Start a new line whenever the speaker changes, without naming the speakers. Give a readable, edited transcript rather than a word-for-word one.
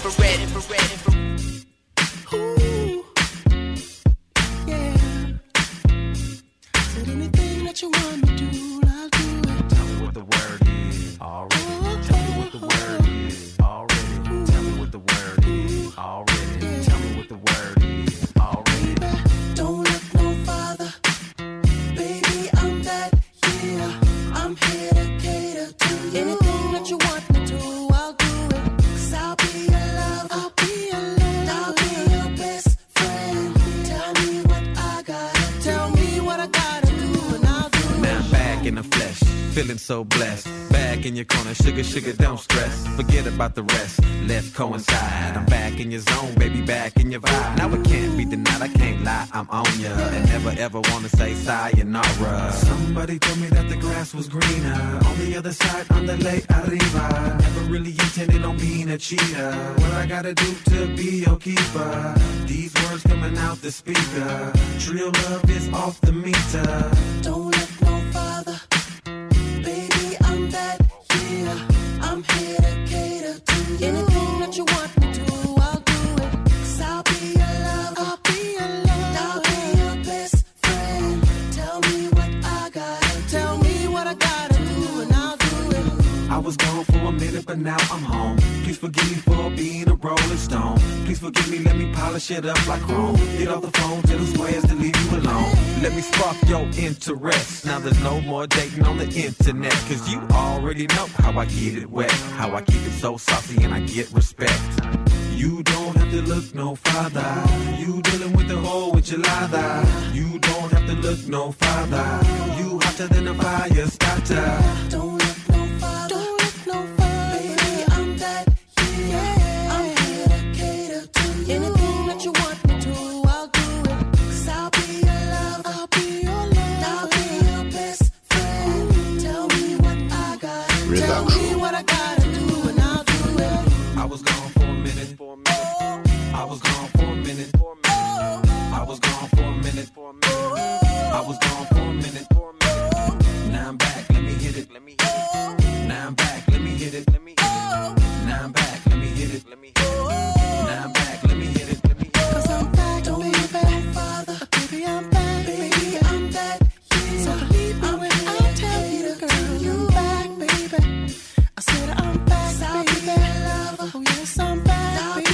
infrared, infrared, infrared. Ooh, yeah. Said anything that you want me to do, I'll do it.
Tell me what the word is already. Tell me what the word is already. Tell me what the word is already. Tell me what the word is already.
Don't look no farther, baby, I'm that, yeah. I'm here to cater to you. Anything that you want me to, I'll do it. 'Cause I'll be your lover, I'll be your love, I'll be your best friend. Tell me what I gotta, tell me what I gotta do, and I'll do it.
Now I'm back in the flesh, feeling so blessed. Back in your corner, sugar, sugar, don't stress. Forget about the rest, let's coincide. I'm back in your zone, baby, back in your vibe. Now it can't be denied, I can't lie, I'm on ya. And never ever wanna say sayonara. Somebody told me that the grass was greener on the other side, on the lake arriba. Never really intended on being a cheater. What I gotta do to be your keeper? These words coming out the speaker. Real love is off the meter.
Don't look no farther, baby, I'm that, yeah. I'm here to cater to you. Anything that you want me to, I'll do it. 'Cause I'll be your lover, I'll be your love, I'll be your best friend. Tell me what I gotta, tell me what I gotta do, and I'll do it.
I was gone for a minute, but now I'm home. Please forgive me for being a rolling stone. Please forgive me, let me polish it up like chrome. Get off the phone, tell the squares to leave you alone. Let me spark your interest. Now there's no more dating on the internet. 'Cause you already know how I get it wet. How I keep it so saucy and I get respect. You don't have to look no farther. You dealing with the whole enchilada. You don't have to look no farther. You hotter than a fire starter.
Don't look no farther, don't look no farther, baby, I'm that, yeah. I'm here to cater to you. Anything that you want me to, I'll do it. 'Cause I'll be your lover, I'll be your love, I'll be your best friend. Tell me what I gotta, tell me what I gotta do, and I'll do it.
I was gone for a minute. I was gone for a minute. I was gone for a minute. I was gone for a minute. Now I'm back, let me hit it. Now I'm back, let me hit it. Now I'm back, let me hit it. Now I'm back, let me hit it.
'Cause I'm back, don't look no farther, baby, I'm back, baby, I'm that, yeah. So believe me when I tell you, girl, you back, baby. I said I'm back, baby, oh yes, I'm back, baby.